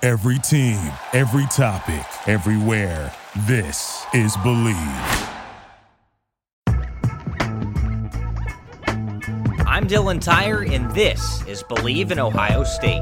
Every team, every topic, everywhere. This is Believe. I'm Dylan Tyre, and this is Believe in Ohio State.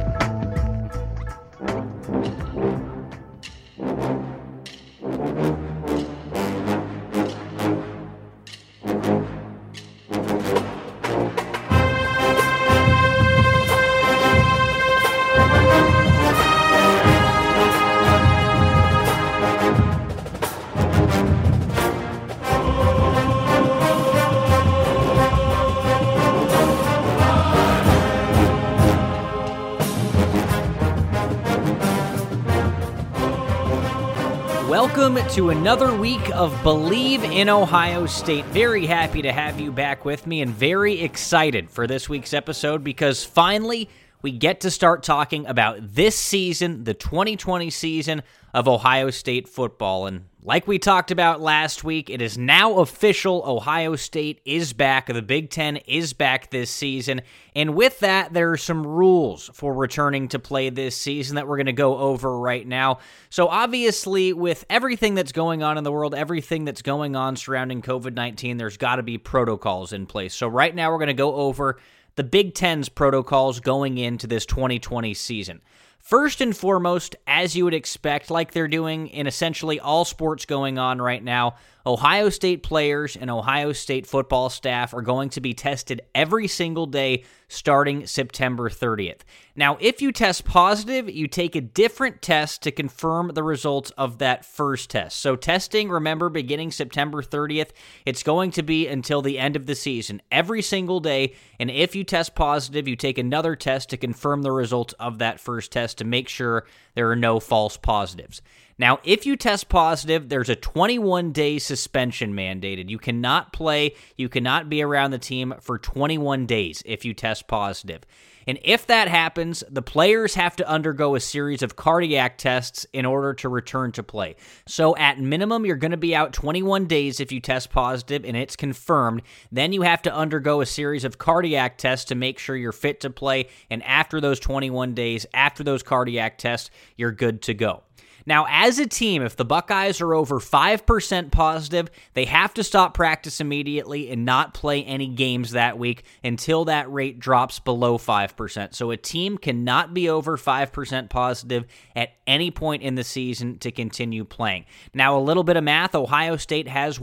Welcome to another week of Believe in Ohio State. Very happy to have you back with me and very excited for this week's episode because finally we get to start talking about this season, the 2020 season of Ohio State football. And like we talked about last week, it is now official. Ohio State is back. The Big Ten is back this season. And with that, there are some rules for returning to play this season that we're going to go over right now. So obviously, with everything that's going on in the world, everything that's going on surrounding COVID-19, there's got to be protocols in place. So right now, we're going to go over the Big Ten's protocols going into this 2020 season. First and foremost, as you would expect, like they're doing in essentially all sports going on right now, Ohio State players and Ohio State football staff are going to be tested every single day starting September 30th. Now, if you test positive, you take a different test to confirm the results of that first test. So testing, remember, beginning September 30th, it's going to be until the end of the season, every single day. And if you test positive, you take another test to confirm the results of that first test to make sure there are no false positives. Now, if you test positive, there's a 21-day suspension mandated. You cannot play, you cannot be around the team for 21 days if you test positive. And if that happens, the players have to undergo a series of cardiac tests in order to return to play. So at minimum, you're going to be out 21 days if you test positive and it's confirmed. Then you have to undergo a series of cardiac tests to make sure you're fit to play. And after those 21 days, after those cardiac tests, you're good to go. Now, as a team, if the Buckeyes are over 5% positive, they have to stop practice immediately and not play any games that week until that rate drops below 5%. So a team cannot be over 5% positive at any point in the season to continue playing. Now, a little bit of math, Ohio State has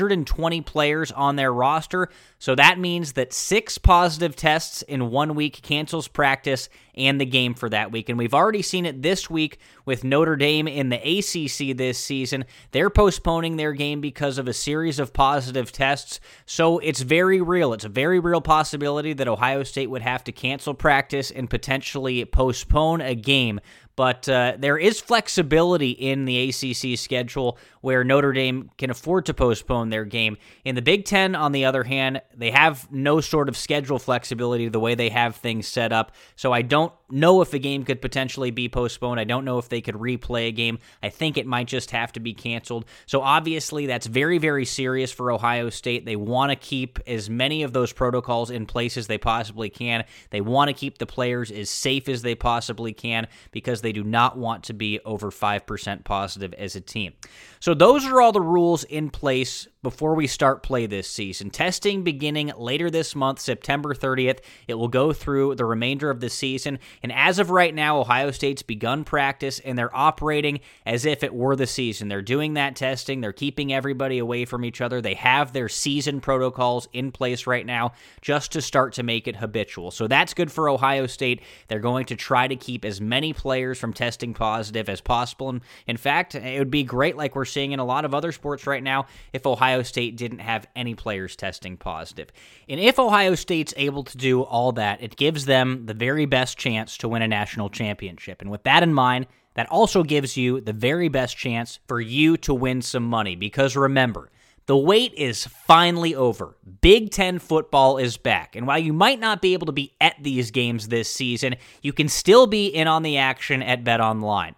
120 players on their roster, so that means that 6 positive tests in 1 week cancels practice and the game for that week. And we've already seen it this week with Notre Dame in the ACC this season. They're postponing their game because of a series of positive tests. So it's very real. It's a very real possibility that Ohio State would have to cancel practice and potentially postpone a game. But there is flexibility in the ACC schedule where Notre Dame can afford to postpone their game. In the Big Ten, on the other hand, they have no sort of schedule flexibility the way they have things set up. So I don't know if a game could potentially be postponed. I don't know if they could replay a game. I think it might just have to be canceled. So obviously that's very, very serious for Ohio State. They want to keep as many of those protocols in place as they possibly can. They want to keep the players as safe as they possibly can because they do not want to be over 5% positive as a team. So those are all the rules in place before we start play this season. Testing beginning later this month, September 30th. It will go through the remainder of the season. And as of right now, Ohio State's begun practice and they're operating as if it were the season. They're doing that testing. They're keeping everybody away from each other. They have their season protocols in place right now just to start to make it habitual. So that's good for Ohio State. They're going to try to keep as many players from testing positive as possible. And in fact, it would be great, like we're seeing in a lot of other sports right now, if Ohio State didn't have any players testing positive. And if Ohio State's able to do all that, it gives them the very best chance to win a national championship. And with that in mind, that also gives you the very best chance for you to win some money. Because remember, the wait is finally over. Big Ten football is back. And while you might not be able to be at these games this season, you can still be in on the action at BetOnline.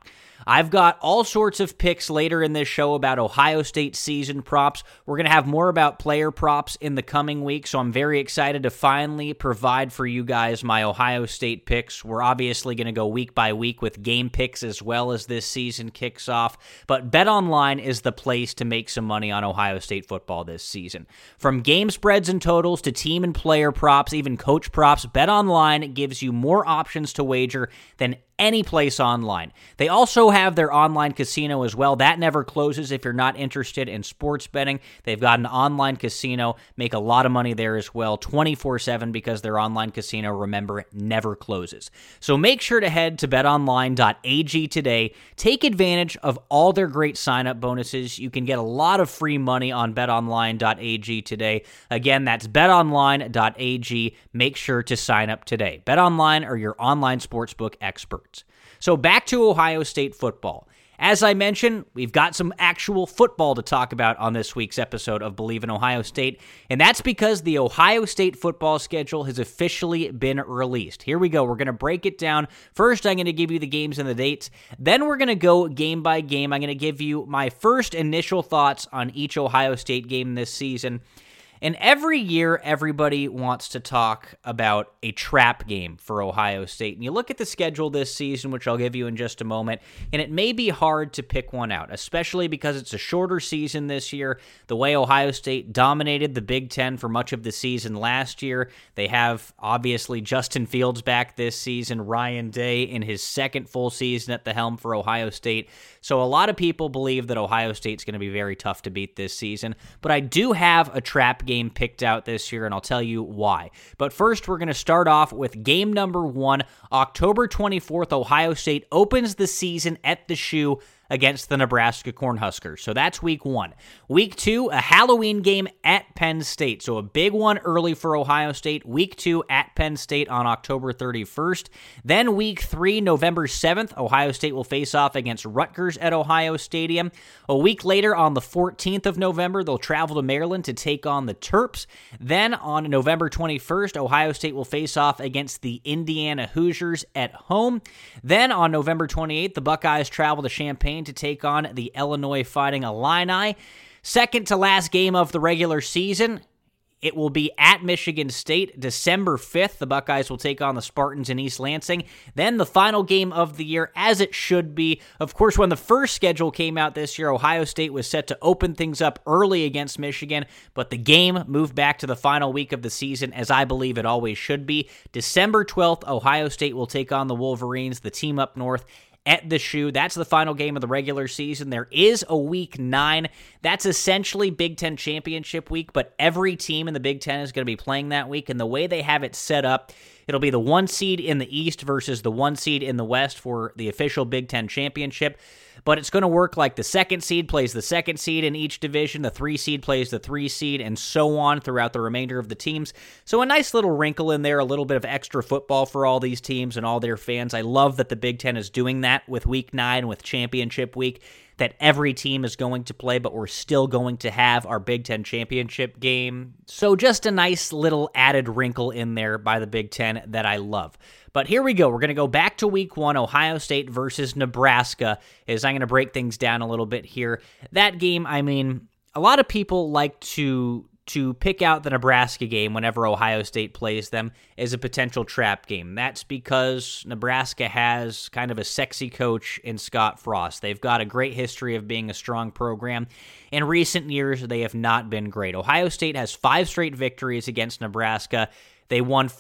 I've got all sorts of picks later in this show about Ohio State season props. We're going to have more about player props in the coming week, so I'm very excited to finally provide for you guys my Ohio State picks. We're obviously going to go week by week with game picks as well as this season kicks off, but BetOnline is the place to make some money on Ohio State football this season. From game spreads and totals to team and player props, even coach props, BetOnline gives you more options to wager than any place online. They also have their online casino as well. That never closes if you're not interested in sports betting. They've got an online casino. Make a lot of money there as well, 24/7, because their online casino, remember, never closes. So make sure to head to betonline.ag today. Take advantage of all their great sign-up bonuses. You can get a lot of free money on betonline.ag today. Again, that's betonline.ag. Make sure to sign up today. BetOnline are your online sportsbook experts. So back to Ohio State football. As I mentioned, we've got some actual football to talk about on this week's episode of Believe in Ohio State, and that's because the Ohio State football schedule has officially been released. Here we go. We're going to break it down. First, I'm going to give you the games and the dates. Then we're going to go game by game. I'm going to give you my first initial thoughts on each Ohio State game this season. And every year, everybody wants to talk about a trap game for Ohio State. And you look at the schedule this season, which I'll give you in just a moment, and it may be hard to pick one out, especially because it's a shorter season this year. The way Ohio State dominated the Big Ten for much of the season last year, they have, obviously, Justin Fields back this season, Ryan Day in his second full season at the helm for Ohio State. So a lot of people believe that Ohio State's going to be very tough to beat this season. But I do have a trap game picked out this year, and I'll tell you why. But first, we're going to start off with game number 1. October 24th, Ohio State opens the season at the Shoe against the Nebraska Cornhuskers. So that's week 1. Week 2, a Halloween game at Penn State. So a big one early for Ohio State. Week 2 at Penn State on October 31st. Then week 3, November 7th, Ohio State will face off against Rutgers at Ohio Stadium. A week later, on the 14th of November, they'll travel to Maryland to take on the Terps. Then on November 21st, Ohio State will face off against the Indiana Hoosiers at home. Then on November 28th, the Buckeyes travel to Champaign to take on the Illinois Fighting Illini. Second to last game of the regular season, it will be at Michigan State, December 5th. The Buckeyes will take on the Spartans in East Lansing. Then the final game of the year, as it should be. Of course, when the first schedule came out this year, Ohio State was set to open things up early against Michigan, but the game moved back to the final week of the season, as I believe it always should be. December 12th, Ohio State will take on the Wolverines, the team up north, at the Shoe. That's the final game of the regular season. There is a week 9. That's essentially Big Ten championship week, but every team in the Big Ten is going to be playing that week, and the way they have it set up, it'll be the 1 seed in the East versus the 1 seed in the West for the official Big Ten championship. But it's going to work like the 2nd seed plays the 2nd seed in each division, the 3 seed plays the 3 seed, and so on throughout the remainder of the teams. So a nice little wrinkle in there, a little bit of extra football for all these teams and all their fans. I love that the Big Ten is doing that with Week 9, with Championship Week, that every team is going to play, but we're still going to have our Big Ten championship game. So just a nice little added wrinkle in there by the Big Ten that I love. But here we go. We're going to go back to week 1, Ohio State versus Nebraska, as I'm going to break things down a little bit here. That game, I mean, a lot of people like to pick out the Nebraska game whenever Ohio State plays them as a potential trap game. That's because Nebraska has kind of a sexy coach in Scott Frost. They've got a great history of being a strong program. In recent years, they have not been great. Ohio State has 5 straight victories against Nebraska. They won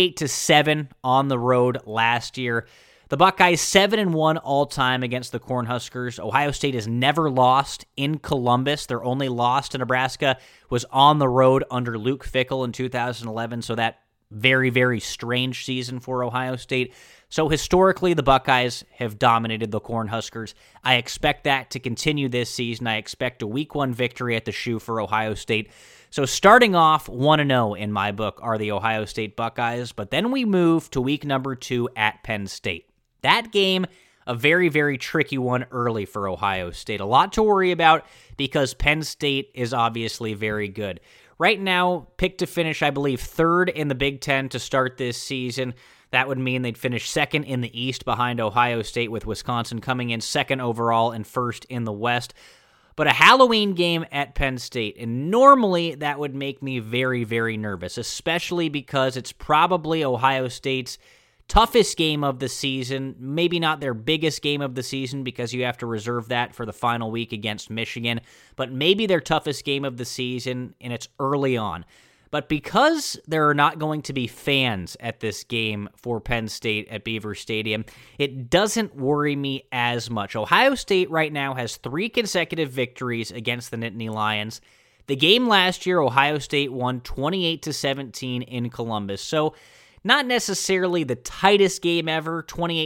48-7 on the road last year. The Buckeyes 7-1 all-time against the Cornhuskers. Ohio State has never lost in Columbus. Their only loss to Nebraska was on the road under Luke Fickell in 2011, so that very, very strange season for Ohio State. So historically, the Buckeyes have dominated the Cornhuskers. I expect that to continue this season. I expect a Week 1 victory at the Shoe for Ohio State. So starting off 1-0 in my book are the Ohio State Buckeyes, but then we move to week number 2 at Penn State. That game, a very, very tricky one early for Ohio State. A lot to worry about because Penn State is obviously very good. Right now, picked to finish, I believe, 3rd in the Big Ten to start this season. That would mean they'd finish second in the East behind Ohio State, with Wisconsin coming in second overall and first in the West. But a Halloween game at Penn State, and normally that would make me very, very nervous, especially because it's probably Ohio State's toughest game of the season, maybe not their biggest game of the season because you have to reserve that for the final week against Michigan, but maybe their toughest game of the season, and it's early on. But because there are not going to be fans at this game for Penn State at Beaver Stadium, it doesn't worry me as much. Ohio State right now has 3 consecutive victories against the Nittany Lions. The game last year, Ohio State won 28-17 in Columbus. So not necessarily the tightest game ever,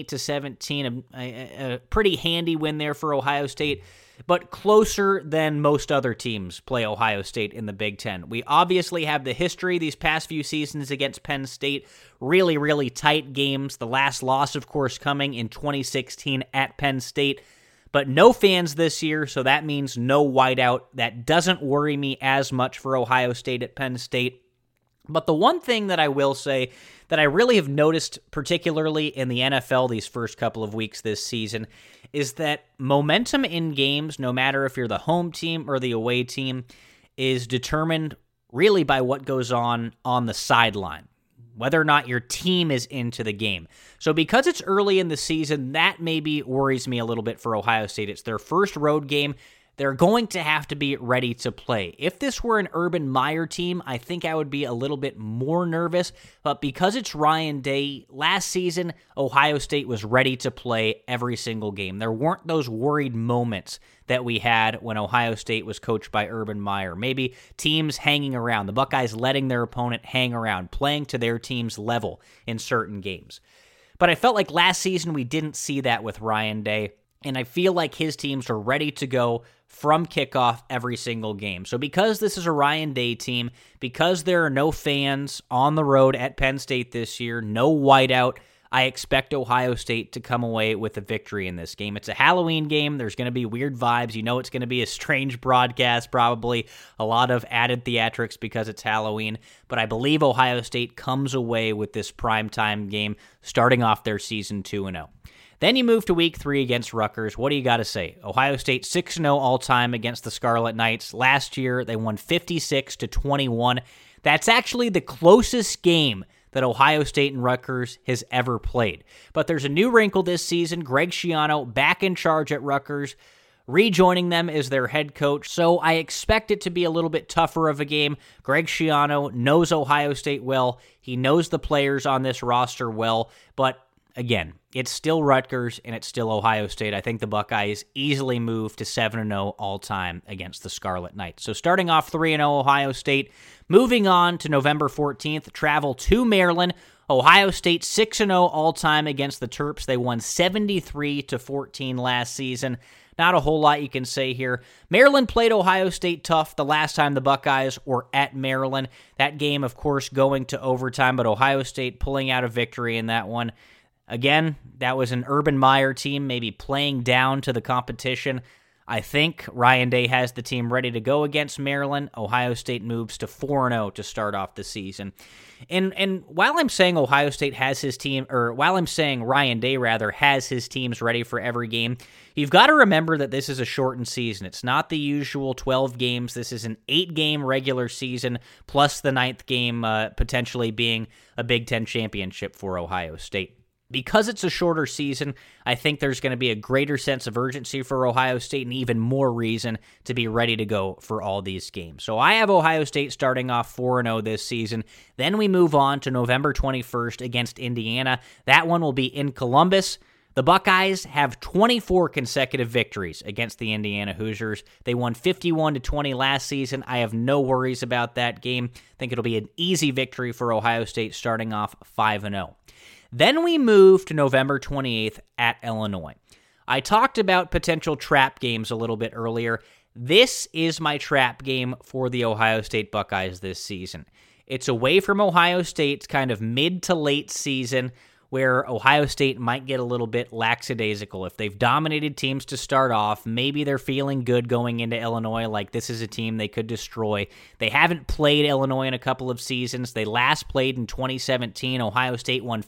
28-17, a pretty handy win there for Ohio State, but closer than most other teams play Ohio State in the Big Ten. We obviously have the history these past few seasons against Penn State, really, really tight games. The last loss, of course, coming in 2016 at Penn State, but no fans this year, so that means no whiteout. That doesn't worry me as much for Ohio State at Penn State. But the one thing that I will say that I really have noticed, particularly in the NFL these first couple of weeks this season, is that momentum in games, no matter if you're the home team or the away team, is determined really by what goes on the sideline, whether or not your team is into the game. So because it's early in the season, that maybe worries me a little bit for Ohio State. It's their first road game. They're going to have to be ready to play. If this were an Urban Meyer team, I think I would be a little bit more nervous, but because it's Ryan Day, last season, Ohio State was ready to play every single game. There weren't those worried moments that we had when Ohio State was coached by Urban Meyer. Maybe teams hanging around, the Buckeyes letting their opponent hang around, playing to their team's level in certain games. But I felt like last season we didn't see that with Ryan Day, and I feel like his teams are ready to go from kickoff every single game. So because this is a Ryan Day team, because there are no fans on the road at Penn State this year, no whiteout, I expect Ohio State to come away with a victory in this game. It's a Halloween game. There's going to be weird vibes. You know it's going to be a strange broadcast, probably a lot of added theatrics because it's Halloween. But I believe Ohio State comes away with this primetime game starting off their season 2-0. Then you move to week 3 against Rutgers. What do you got to say? Ohio State 6-0 all-time against the Scarlet Knights. Last year, they won 56-21. That's actually the closest game that Ohio State and Rutgers has ever played. But there's a new wrinkle this season. Greg Schiano back in charge at Rutgers, rejoining them as their head coach. So I expect it to be a little bit tougher of a game. Greg Schiano knows Ohio State well. He knows the players on this roster well. But again, it's still Rutgers and it's still Ohio State. I think the Buckeyes easily move to 7-0 all-time against the Scarlet Knights. So starting off 3-0 Ohio State, moving on to November 14th, travel to Maryland. Ohio State 6-0 all-time against the Terps. They won 73-14 last season. Not a whole lot you can say here. Maryland played Ohio State tough the last time the Buckeyes were at Maryland. That game, of course, going to overtime, but Ohio State pulling out a victory in that one. Again, that was an Urban Meyer team, maybe playing down to the competition. I think Ryan Day has the team ready to go against Maryland. Ohio State moves to 4-0 to start off the season. And while I'm saying Ohio State has his team, or while I'm saying Ryan Day, rather, has his teams ready for every game, you've got to remember that this is a shortened season. It's not the usual 12 games. This is an 8-game regular season, plus the 9th game potentially being a Big Ten championship for Ohio State. Because it's a shorter season, I think there's going to be a greater sense of urgency for Ohio State and even more reason to be ready to go for all these games. So I have Ohio State starting off 4-0 this season. Then we move on to November 21st against Indiana. That one will be in Columbus. The Buckeyes have 24 consecutive victories against the Indiana Hoosiers. They won 51-20 last season. I have no worries about that game. I think it'll be an easy victory for Ohio State starting off 5-0. Then we move to November 28th at Illinois. I talked about potential trap games a little bit earlier. This is my trap game for the Ohio State Buckeyes this season. It's away from Ohio State's kind of mid to late season. where Ohio State might get a little bit lackadaisical. If they've dominated teams to start off, maybe they're feeling good going into Illinois, like this is a team they could destroy. They haven't played Illinois in a couple of seasons. They last played in 2017. Ohio State won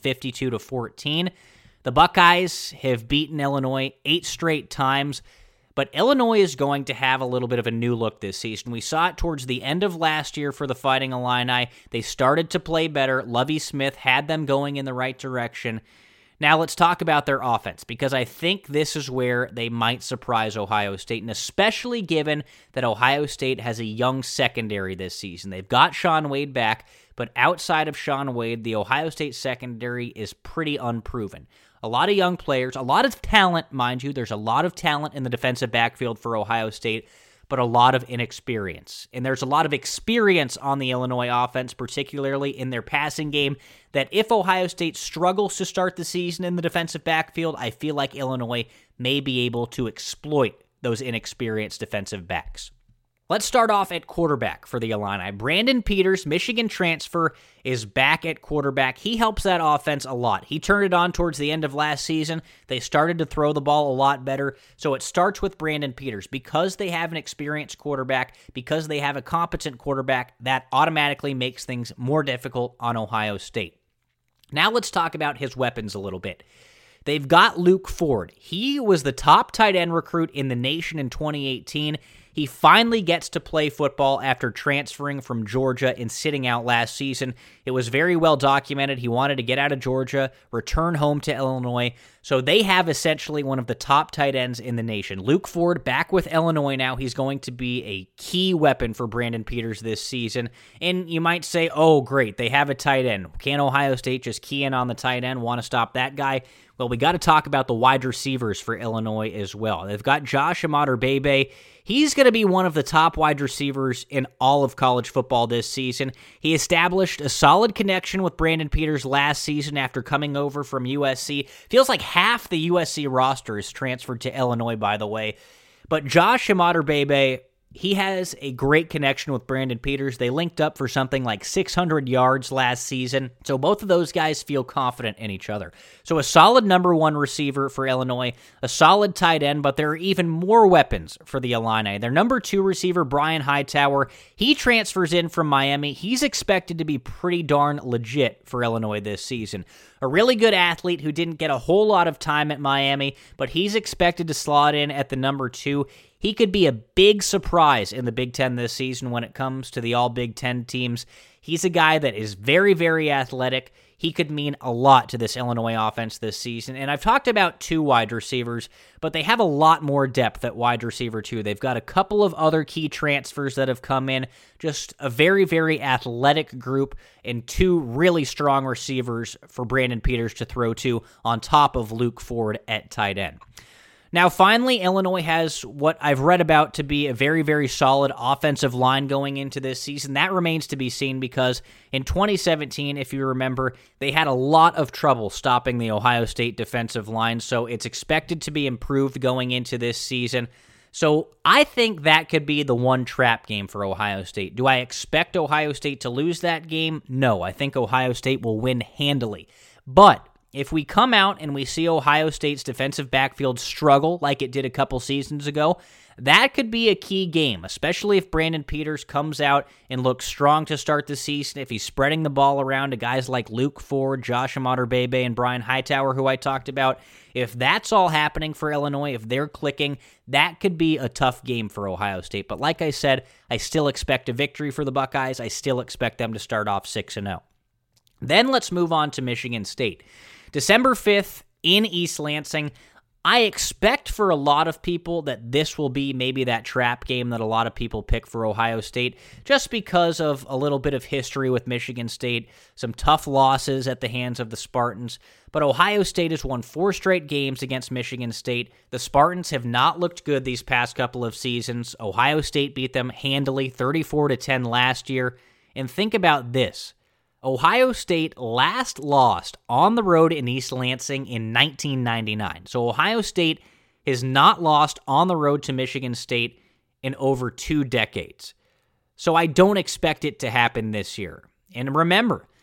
52-14. The Buckeyes have beaten Illinois 8 straight times, but Illinois is going to have a little bit of a new look this season. We saw it towards the end of last year for the Fighting Illini. They started to play better. Lovie Smith had them going in the right direction. Now let's talk about their offense, because I think this is where they might surprise Ohio State, and especially given that Ohio State has a young secondary this season. They've got Shaun Wade back, but outside of Shaun Wade, the Ohio State secondary is pretty unproven. A lot of young players, a lot of talent, mind you. There's a lot of talent in the defensive backfield for Ohio State, but a lot of inexperience. And there's a lot of experience on the Illinois offense, particularly in their passing game, that if Ohio State struggles to start the season in the defensive backfield, I feel like Illinois may be able to exploit those inexperienced defensive backs. Let's start off at quarterback for the Illini. Brandon Peters, Michigan transfer, is back at quarterback. He helps that offense a lot. He turned it on towards the end of last season. They started to throw the ball a lot better. So it starts with Brandon Peters. Because they have an experienced quarterback, because they have a competent quarterback, that automatically makes things more difficult on Ohio State. Now let's talk about his weapons a little bit. They've got Luke Ford. He was the top tight end recruit in the nation in 2018. He finally gets to play football after transferring from Georgia and sitting out last season. It was very well documented. He wanted to get out of Georgia, return home to Illinois. So they have essentially one of the top tight ends in the nation. Luke Ford back with Illinois now. He's going to be a key weapon for Brandon Peters this season. And you might say, oh, great, they have a tight end. Can Ohio State just key in on the tight end, want to stop that guy? Well, we got to talk about the wide receivers for Illinois as well. They've got Josh Imatorbhebhe. He's going to be one of the top wide receivers in all of college football this season. He established a solid connection with Brandon Peters last season after coming over from USC. Feels like half the USC roster is transferred to Illinois, by the way. But Josh Imatorbhebhe, he has a great connection with Brandon Peters. They linked up for something like 600 yards last season. So both of those guys feel confident in each other. So a solid number one receiver for Illinois, a solid tight end, but there are even more weapons for the Illini. Their number two receiver, Brian Hightower, he transfers in from Miami. He's expected to be pretty darn legit for Illinois this season. A really good athlete who didn't get a whole lot of time at Miami, but he's expected to slot in at the number two. He could be a big surprise in the Big Ten this season when it comes to the all Big Ten teams. He's a guy that is very, very athletic. He could mean a lot to this Illinois offense this season. And I've talked about two wide receivers, but they have a lot more depth at wide receiver too. They've got a couple of other key transfers that have come in. Just a very, very athletic group and two really strong receivers for Brandon Peters to throw to on top of Luke Ford at tight end. Now, finally, Illinois has what I've read about to be a very, very solid offensive line going into this season. That remains to be seen because in 2017, if you remember, they had a lot of trouble stopping the Ohio State defensive line, so it's expected to be improved going into this season. So I think that could be the one trap game for Ohio State. Do I expect Ohio State to lose that game? No, I think Ohio State will win handily. But if we come out and we see Ohio State's defensive backfield struggle like it did a couple seasons ago, that could be a key game, especially if Brandon Peters comes out and looks strong to start the season, if he's spreading the ball around to guys like Luke Ford, Josh Imatorbhebhe, and Brian Hightower, who I talked about. If that's all happening for Illinois, if they're clicking, that could be a tough game for Ohio State. But like I said, I still expect a victory for the Buckeyes. I still expect them to start off 6-0. Then let's move on to Michigan State. December 5th in East Lansing. I expect for a lot of people that this will be maybe that trap game that a lot of people pick for Ohio State, just because of a little bit of history with Michigan State, some tough losses at the hands of the Spartans. But Ohio State has won 4 straight games against Michigan State. The Spartans have not looked good these past couple of seasons. Ohio State beat them handily, 34-10 last year. And think about this. Ohio State last lost on the road in East Lansing in 1999. So Ohio State has not lost on the road to Michigan State in over 2 decades. So I don't expect it to happen this year. And remember,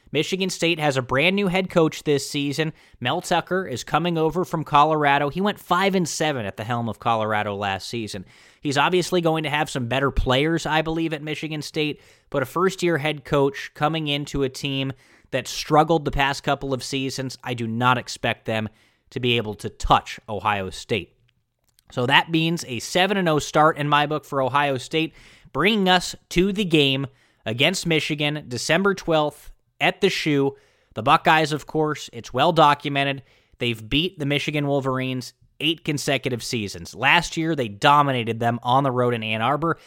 Michigan State has a brand new head coach this season. Mel Tucker is coming over from Colorado. He went 5-7 at the helm of Colorado last season. He's obviously going to have some better players, I believe, at Michigan State, but a first-year head coach coming into a team that struggled the past couple of seasons, I do not expect them to be able to touch Ohio State. So that means a 7-0 start in my book for Ohio State, bringing us to the game against Michigan, December 12th at the Shoe. The Buckeyes, of course, it's well documented. They've beat the Michigan Wolverines 8 consecutive seasons. Last year, they dominated them on the road in Ann Arbor,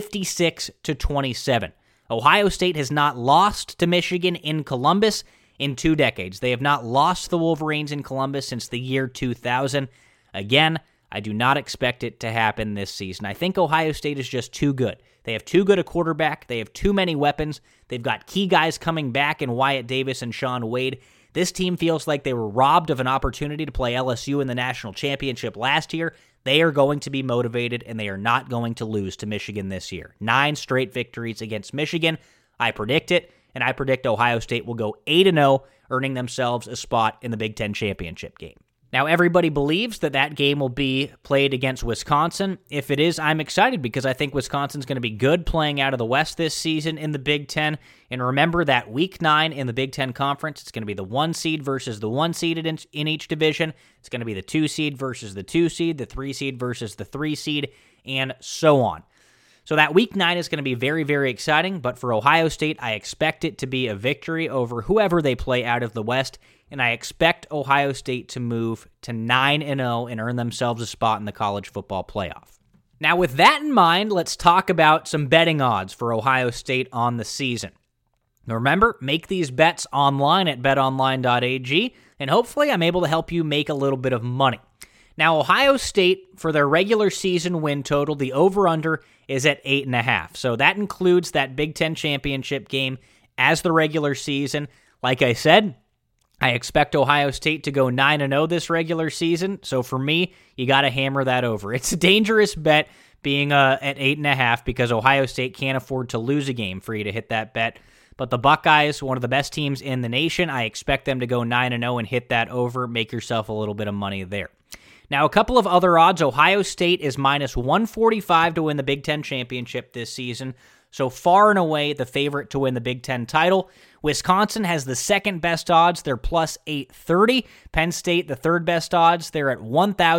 56-27. Ohio State has not lost to Michigan in Columbus in 2 decades. They have not lost the Wolverines in Columbus since the year 2000. Again, I do not expect it to happen this season. I think Ohio State is just too good. They have too good a quarterback. They have too many weapons. They've got key guys coming back in Wyatt Davis and Shaun Wade. This team feels like they were robbed of an opportunity to play LSU in the national championship last year. They are going to be motivated, and they are not going to lose to Michigan this year. 9 straight victories against Michigan. I predict it, and I predict Ohio State will go 8-0, earning themselves a spot in the Big Ten championship game. Now, everybody believes that game will be played against Wisconsin. If it is, I'm excited because I think Wisconsin's going to be good playing out of the West this season in the Big Ten. And remember that Week 9 in the Big Ten Conference, it's going to be the 1 seed versus the 1 seed in each division. It's going to be the 2 seed versus the 2 seed, the 3 seed versus the 3 seed, and so on. So that Week 9 is going to be very, very exciting, but for Ohio State, I expect it to be a victory over whoever they play out of the West, and I expect Ohio State to move to 9-0 and earn themselves a spot in the college football playoff. Now, with that in mind, let's talk about some betting odds for Ohio State on the season. Now, remember, make these bets online at betonline.ag, and hopefully I'm able to help you make a little bit of money. Now, Ohio State, for their regular season win total, the over-under is at 8.5. So that includes that Big Ten championship game as the regular season. Like I said, I expect Ohio State to go 9-0 this regular season. So for me, you got to hammer that over. It's a dangerous bet being at 8.5 because Ohio State can't afford to lose a game for you to hit that bet. But the Buckeyes, one of the best teams in the nation, I expect them to go 9-0 and hit that over. Make yourself a little bit of money there. Now, a couple of other odds. Ohio State is minus 145 to win the Big Ten championship this season. So far and away, the favorite to win the Big Ten title. Wisconsin has the second best odds. They're plus 830. Penn State, the third best odds. They're at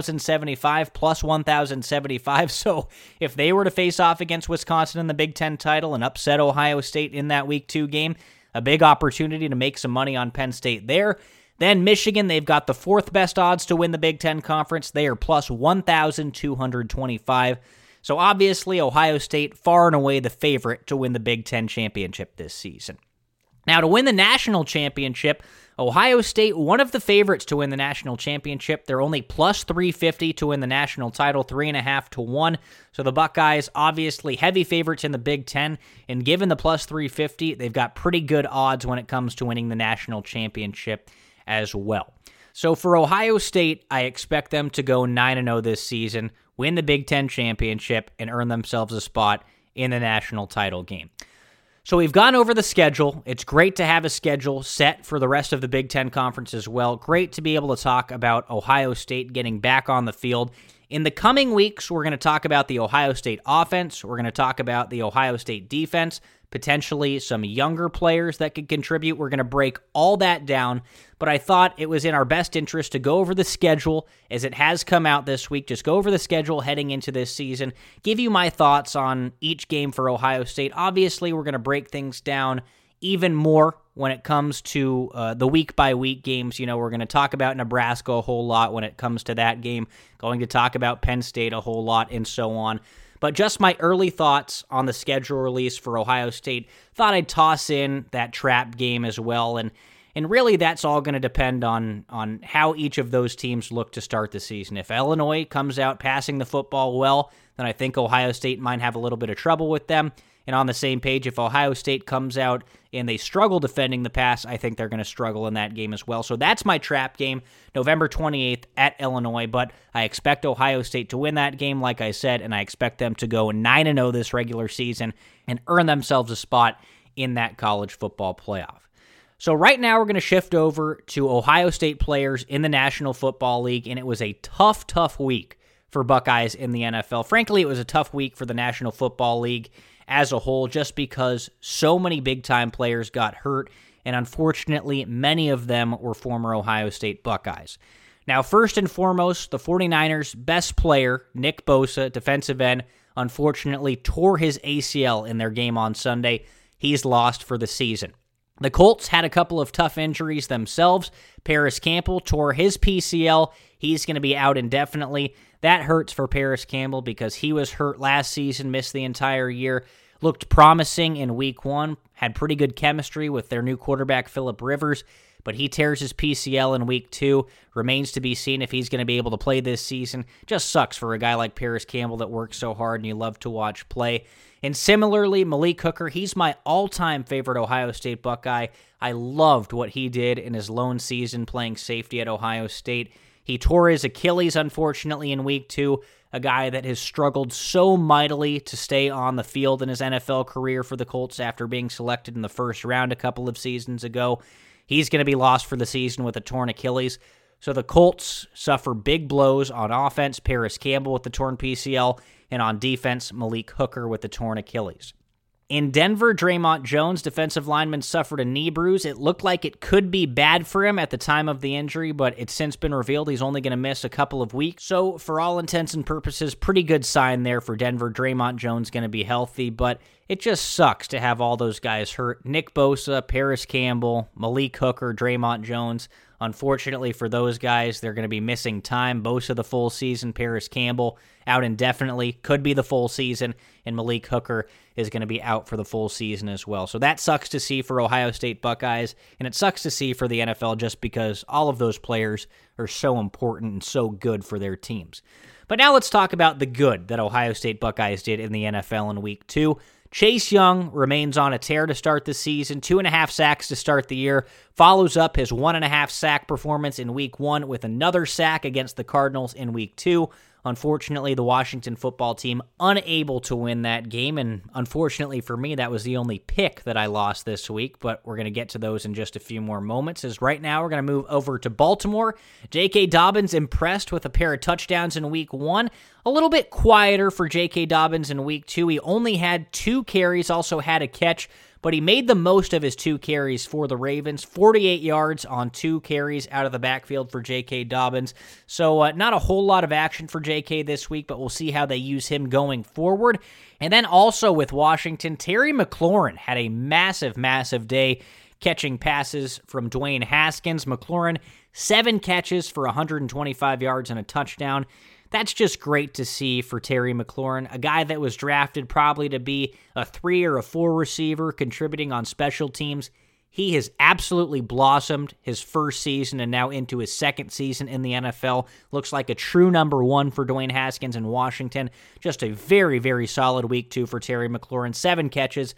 1,075, plus 1,075. So if they were to face off against Wisconsin in the Big Ten title and upset Ohio State in that Week 2 game, a big opportunity to make some money on Penn State there. Then Michigan, they've got the fourth best odds to win the Big Ten Conference. They are plus 1,225. So obviously, Ohio State far and away the favorite to win the Big Ten championship this season. Now, to win the national championship, Ohio State, one of the favorites to win the national championship. They're only plus 350 to win the national title, 3.5 to 1. So the Buckeyes, obviously heavy favorites in the Big Ten, and given the plus 350, they've got pretty good odds when it comes to winning the national championship as well. So for Ohio State, I expect them to go 9-0 this season, win the Big Ten championship, and earn themselves a spot in the national title game. So we've gone over the schedule. It's great to have a schedule set for the rest of the Big Ten Conference as well. Great to be able to talk about Ohio State getting back on the field. In the coming weeks, we're going to talk about the Ohio State offense. We're going to talk about the Ohio State defense, potentially some younger players that could contribute. We're going to break all that down, but I thought it was in our best interest to go over the schedule as it has come out this week. Just go over the schedule heading into this season, give you my thoughts on each game for Ohio State. Obviously, we're going to break things down even more when it comes to the week-by-week games. You know, we're going to talk about Nebraska a whole lot when it comes to that game, going to talk about Penn State a whole lot, and so on. But just my early thoughts on the schedule release for Ohio State. Thought I'd toss in that trap game as well, and really that's all going to depend on how each of those teams look to start the season. If Illinois comes out passing the football well, then I think Ohio State might have a little bit of trouble with them. And on the same page, if Ohio State comes out and they struggle defending the pass, I think they're going to struggle in that game as well. So that's my trap game, November 28th at Illinois. But I expect Ohio State to win that game, like I said, and I expect them to go 9-0 this regular season and earn themselves a spot in that college football playoff. So right now we're going to shift over to Ohio State players in the National Football League, and it was a tough week for Buckeyes in the NFL. Frankly, it was a tough week for the National Football League as a whole, just because so many big-time players got hurt, and unfortunately, many of them were former Ohio State Buckeyes. Now, first and foremost, the 49ers' best player, Nick Bosa, defensive end, unfortunately tore his ACL in their game on Sunday. He's lost for the season. The Colts had a couple of tough injuries themselves. Paris Campbell tore his PCL. He's going to be out indefinitely. That hurts for Paris Campbell because he was hurt last season, missed the entire year, looked promising in week 1, had pretty good chemistry with their new quarterback, Phillip Rivers, but he tears his PCL in week 2. Remains to be seen if he's going to be able to play this season. Just sucks for a guy like Paris Campbell that works so hard and you love to watch play. And similarly, Malik Hooker, he's my all-time favorite Ohio State Buckeye. I loved what he did in his lone season playing safety at Ohio State. He tore his Achilles, unfortunately, in week 2, a guy that has struggled so mightily to stay on the field in his NFL career for the Colts after being selected in the first round a couple of seasons ago. He's going to be lost for the season with a torn Achilles. So the Colts suffer big blows on offense, Paris Campbell with the torn PCL, and on defense, Malik Hooker with the torn Achilles. In Denver, Draymond Jones, defensive lineman, suffered a knee bruise. It looked like it could be bad for him at the time of the injury, but it's since been revealed he's only going to miss a couple of weeks. So for all intents and purposes, pretty good sign there for Denver. Draymond Jones going to be healthy, but it just sucks to have all those guys hurt. Nick Bosa, Paris Campbell, Malik Hooker, Draymond Jones. Unfortunately for those guys, they're going to be missing time. Bosa the full season, Paris Campbell out indefinitely, could be the full season, and Malik Hooker is going to be out for the full season as well. So that sucks to see for Ohio State Buckeyes, and it sucks to see for the NFL just because all of those players are so important and so good for their teams. But now let's talk about the good that Ohio State Buckeyes did in the NFL in week 2. Chase Young remains on a tear to start the season, 2.5 sacks to start the year, follows up his 1.5 sack performance in week 1 with another sack against the Cardinals in week 2. Unfortunately, the Washington football team unable to win that game, and unfortunately for me, that was the only pick that I lost this week, but we're going to get to those in just a few more moments, as right now we're going to move over to Baltimore. J.K. Dobbins impressed with a pair of touchdowns in week 1. A little bit quieter for J.K. Dobbins in week 2. He only had 2 carries, also had a catch, but he made the most of his 2 carries for the Ravens. 48 yards on 2 carries out of the backfield for J.K. Dobbins. So not a whole lot of action for J.K. this week, but we'll see how they use him going forward. And then also with Washington, Terry McLaurin had a massive day catching passes from Dwayne Haskins. McLaurin, 7 catches for 125 yards and a touchdown. That's just great to see for Terry McLaurin, a guy that was drafted probably to be a 3 or a 4 receiver contributing on special teams. He has absolutely blossomed his first season and now into his second season in the NFL. Looks like a true number 1 for Dwayne Haskins in Washington. Just a very solid week 2 for Terry McLaurin. 7 catches,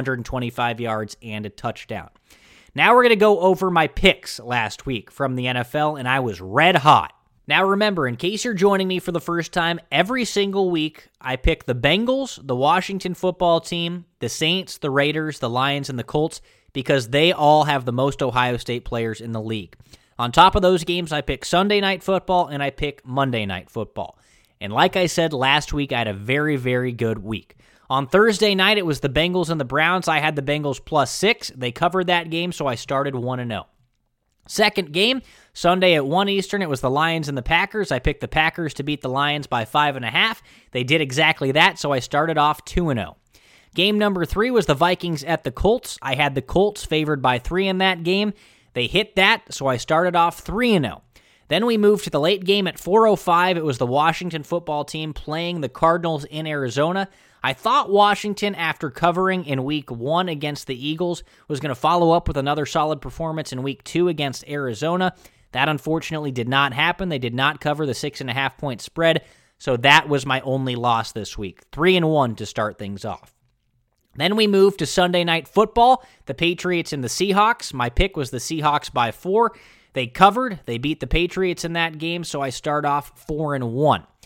125 yards, and a touchdown. Now we're going to go over my picks last week from the NFL, and I was red hot. Now remember, in case you're joining me for the first time, every single week I pick the Bengals, the Washington football team, the Saints, the Raiders, the Lions, and the Colts because they all have the most Ohio State players in the league. On top of those games, I pick Sunday Night Football and I pick Monday Night Football. And like I said last week, I had a very good week. On Thursday night, it was the Bengals and the Browns. I had the Bengals +6. They covered that game, so I started 1-0. Second game, Sunday at 1 Eastern, it was the Lions and the Packers. I picked the Packers to beat the Lions by 5.5. They did exactly that, so I started off 2-0. Game number 3 was the Vikings at the Colts. I had the Colts favored by 3 in that game. They hit that, so I started off 3-0. Then we moved to the late game at 4:05. It was the Washington football team playing the Cardinals in Arizona. I thought Washington, after covering in week 1 against the Eagles, was going to follow up with another solid performance in week 2 against Arizona. That unfortunately did not happen. They did not cover the 6.5-point spread, so that was my only loss this week. 3-1 to start things off. Then we moved to Sunday Night Football, the Patriots and the Seahawks. My pick was the Seahawks by 4. They covered. They beat the Patriots in that game, so I start off 4-1.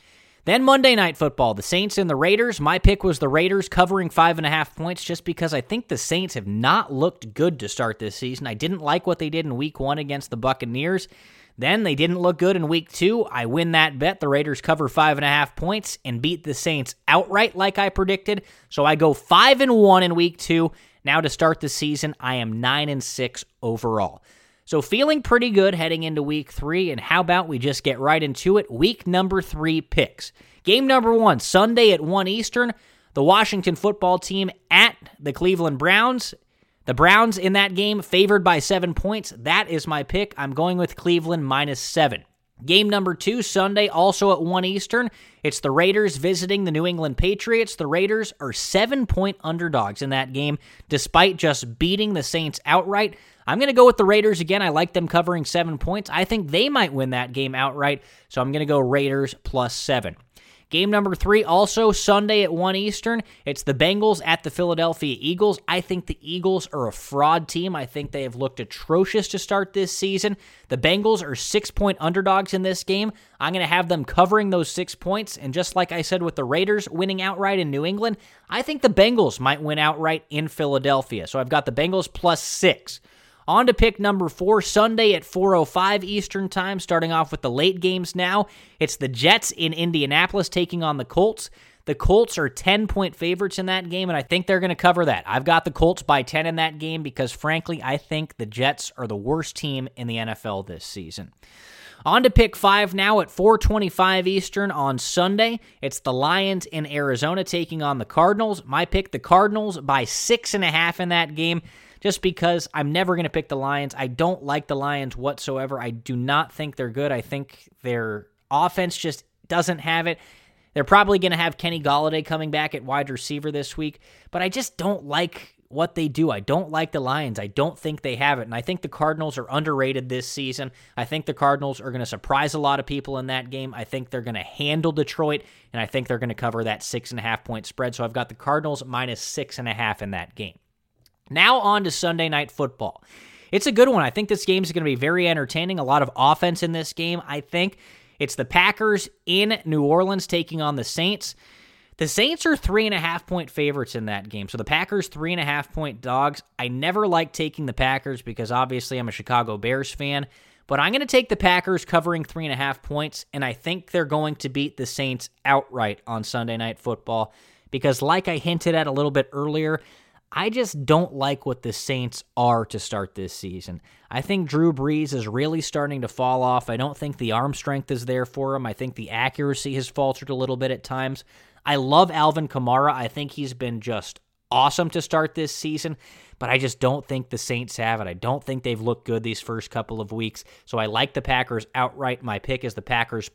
Then Monday Night Football, the Saints and the Raiders. My pick was the Raiders covering 5.5 points just because I think the Saints have not looked good to start this season. I didn't like what they did in Week 1 against the Buccaneers. Then they didn't look good in Week 2. I win that bet. The Raiders cover 5.5 points and beat the Saints outright like I predicted. So I go 5-1 in Week 2. Now to start the season, I am 9-6 overall. So feeling pretty good heading into Week 3, and how about we just get right into it? Week number 3 picks. Game number 1, Sunday at 1 Eastern, the Washington football team at the Cleveland Browns. The Browns in that game favored by 7 points. That is my pick. I'm going with Cleveland -7. Game number 2, Sunday, also at 1 Eastern. It's the Raiders visiting the New England Patriots. The Raiders are 7-point underdogs in that game, despite just beating the Saints outright. I'm going to go with the Raiders again. I like them covering 7 points. I think they might win that game outright, so I'm going to go Raiders +7. Game number 3, also Sunday at 1 Eastern. It's the Bengals at the Philadelphia Eagles. I think the Eagles are a fraud team. I think they have looked atrocious to start this season. The Bengals are 6-point underdogs in this game. I'm going to have them covering those 6 points. And just like I said with the Raiders winning outright in New England, I think the Bengals might win outright in Philadelphia. So I've got the Bengals +6. On to pick number 4, Sunday at 4:05 Eastern Time, starting off with the late games now. It's the Jets in Indianapolis taking on the Colts. The Colts are 10-point favorites in that game, and I think they're going to cover that. I've got the Colts by 10 in that game because, frankly, I think the Jets are the worst team in the NFL this season. On to pick 5 now at 4:25 Eastern on Sunday. It's the Lions in Arizona taking on the Cardinals. My pick, the Cardinals by 6.5 in that game. Just because I'm never going to pick the Lions. I don't like the Lions whatsoever. I do not think they're good. I think their offense just doesn't have it. They're probably going to have Kenny Golladay coming back at wide receiver this week, but I just don't like what they do. I don't like the Lions. I don't think they have it, and I think the Cardinals are underrated this season. I think the Cardinals are going to surprise a lot of people in that game. I think they're going to handle Detroit, and I think they're going to cover that 6.5-point spread, so I've got the Cardinals -6.5 in that game. Now on to Sunday Night Football. It's a good one. I think this game is going to be very entertaining. A lot of offense in this game, I think. It's the Packers in New Orleans taking on the Saints. The Saints are 3.5-point favorites in that game. So the Packers, 3.5-point dogs. I never like taking the Packers because obviously I'm a Chicago Bears fan. But I'm going to take the Packers covering 3.5 points, and I think they're going to beat the Saints outright on Sunday Night Football. Because like I hinted at a little bit earlier, I just don't like what the Saints are to start this season. I think Drew Brees is really starting to fall off. I don't think the arm strength is there for him. I think the accuracy has faltered a little bit at times. I love Alvin Kamara. I think he's been just awesome to start this season, but I just don't think the Saints have it. I don't think they've looked good these first couple of weeks, so I like the Packers outright. My pick is the Packers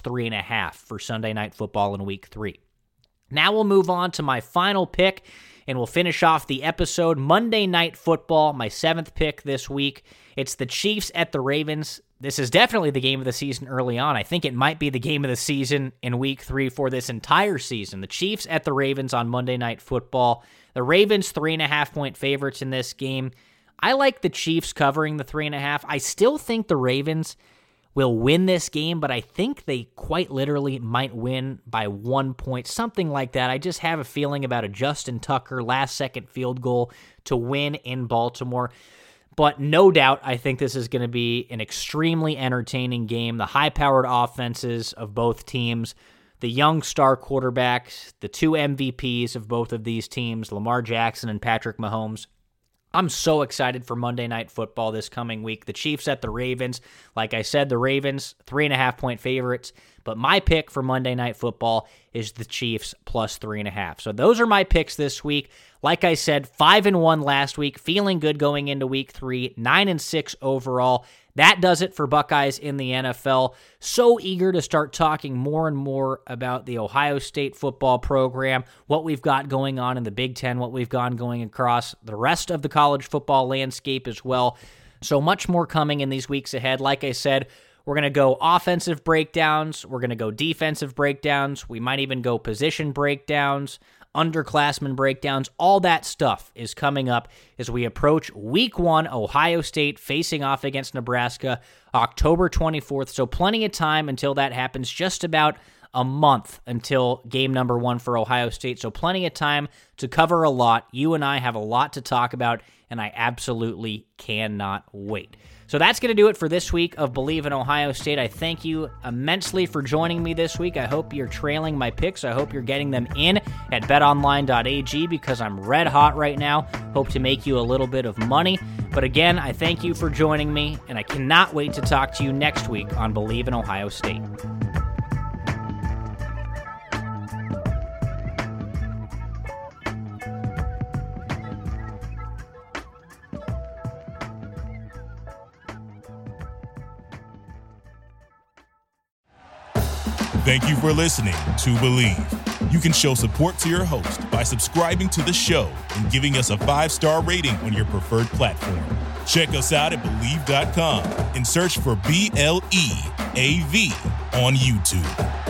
+3.5 for Sunday Night Football in Week 3. Now we'll move on to my final pick, and we'll finish off the episode. Monday Night Football, my 7th pick this week. It's the Chiefs at the Ravens. This is definitely the game of the season early on. I think it might be the game of the season in Week 3 for this entire season. The Chiefs at the Ravens on Monday Night Football. The Ravens, 3.5-point favorites in this game. I like the Chiefs covering the 3.5. I still think the Ravens will win this game, but I think they quite literally might win by 1 point, something like that. I just have a feeling about a Justin Tucker last-second field goal to win in Baltimore. But no doubt, I think this is going to be an extremely entertaining game. The high-powered offenses of both teams, the young star quarterbacks, the 2 MVPs of both of these teams, Lamar Jackson and Patrick Mahomes. I'm so excited for Monday Night Football this coming week. The Chiefs at the Ravens. Like I said, the Ravens, 3.5-point favorites. But my pick for Monday Night Football is the Chiefs +3.5. So those are my picks this week. Like I said, 5-1 last week. Feeling good going into Week 3. 9-6 overall. That does it for Buckeyes in the NFL. So eager to start talking more and more about the Ohio State football program, what we've got going on in the Big Ten, what we've got going across the rest of the college football landscape as well. So much more coming in these weeks ahead. Like I said, we're going to go offensive breakdowns. We're going to go defensive breakdowns. We might even go position breakdowns, underclassmen breakdowns. All that stuff is coming up as we approach Week 1, Ohio State facing off against Nebraska, October 24th. So plenty of time until that happens, just about a month until game number 1 for Ohio State, so plenty of time to cover a lot. You and I have a lot to talk about, and I absolutely cannot wait. So that's going to do it for this week of Believe in Ohio State. I thank you immensely for joining me this week. I hope you're trailing my picks. I hope you're getting them in at betonline.ag because I'm red hot right now. Hope to make you a little bit of money. But again, I thank you for joining me, and I cannot wait to talk to you next week on Believe in Ohio State. Thank you for listening to Believe. You can show support to your host by subscribing to the show and giving us a 5-star rating on your preferred platform. Check us out at Believe.com and search for BLEAV on YouTube.